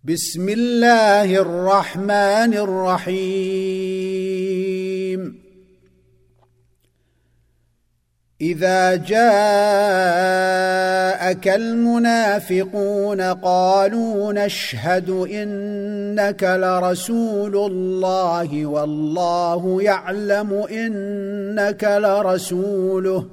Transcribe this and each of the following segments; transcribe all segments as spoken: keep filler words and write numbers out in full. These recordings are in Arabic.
بسم الله الرحمن الرحيم إذا جاءك المنافقون قالوا نشهد إنك لرسول الله والله يعلم إنك لرسوله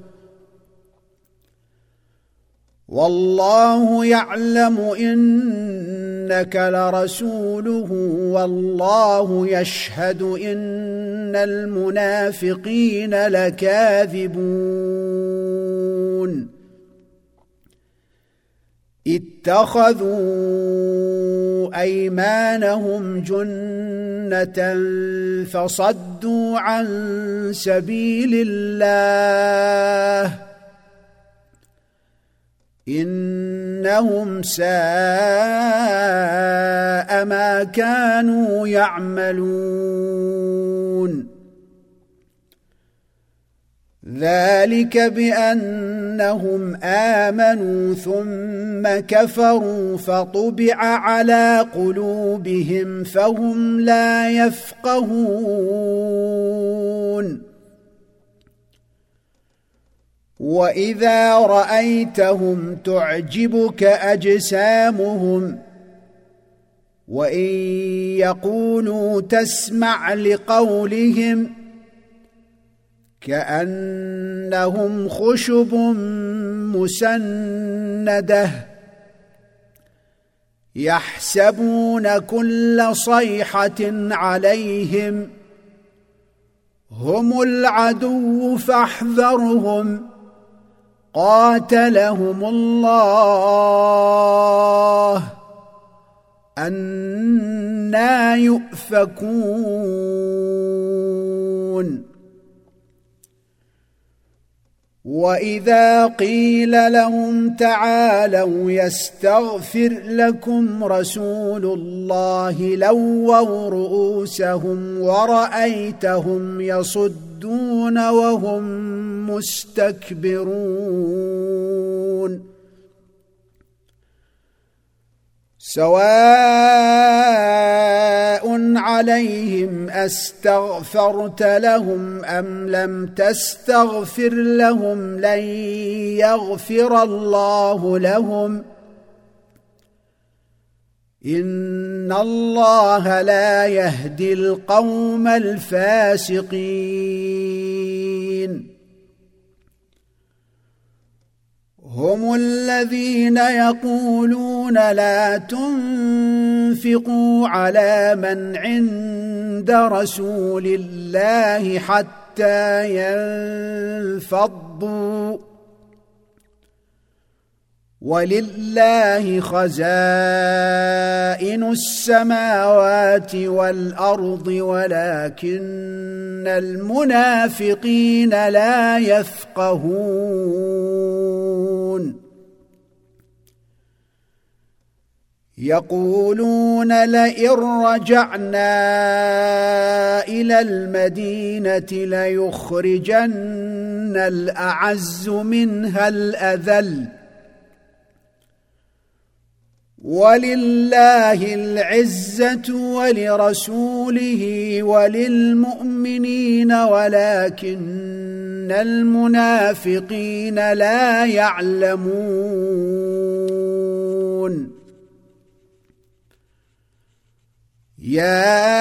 والله يعلم إنك لرسوله والله يشهد إن المنافقين لكاذبون اتخذوا أيمانهم جنة فصدوا عن سبيل الله إنهم ساء ما كانوا يعملون ذلك بأنهم آمنوا ثم كفروا فطبع على قلوبهم فهم لا يفقهون وإذا رأيتهم تعجبك أجسامهم وإن يقولوا تسمع لقولهم كأنهم خشب مسندة يحسبون كل صيحة عليهم هم العدو فاحذرهم قاتلهم الله أنى يؤفكون وإذا قيل لهم تعالوا يستغفر لكم رسول الله لووا رؤوسهم ورأيتهم يصدون وهم مستكبرون سواء عليهم أستغفرت لهم أم لم تستغفر لهم لن يغفر الله لهم إن الله لا يهدي القوم الفاسقين هم الذين يقولون لا تنفقوا على من عند رسول الله حتى ينفضوا ولله خزائن السماوات والأرض ولكن المنافقين لا يفقهون يقولون لئن رجعنا إلى المدينة ليخرجن الأعز منها الأذل ولله العزة ولرسوله وللمؤمنين ولكن المنافقين لا يعلمون يا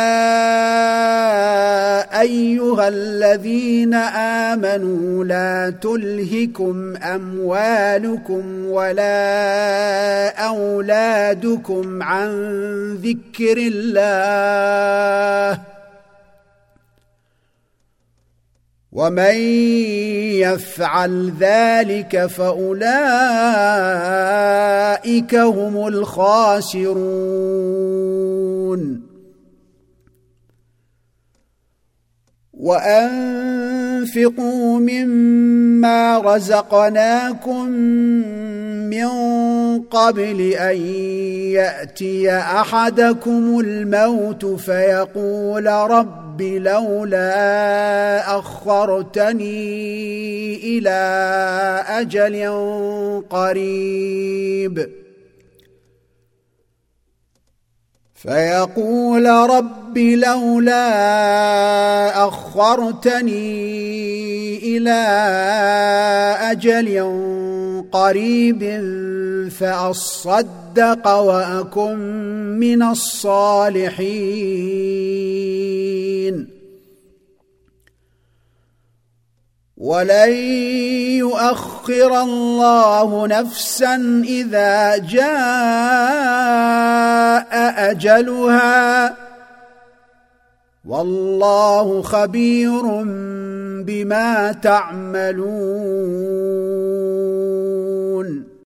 أيها الذين آمنوا لا تلهكم أموالكم ولا أولادكم عن ذكر الله ومن يفعل ذلك فأولئك هم الخاسرون وأنفقوا مما رزقناكم من قبل أن يأتي أحدكم الموت فيقول رب لولا أخرتني إلى أجل قريب فيقول رب لولا أخرتني إلى أجل قريب فأصدق وأكن من الصالحين ولن يؤخر الله نفسا إذا جاء أجلها والله خبير بما تعملون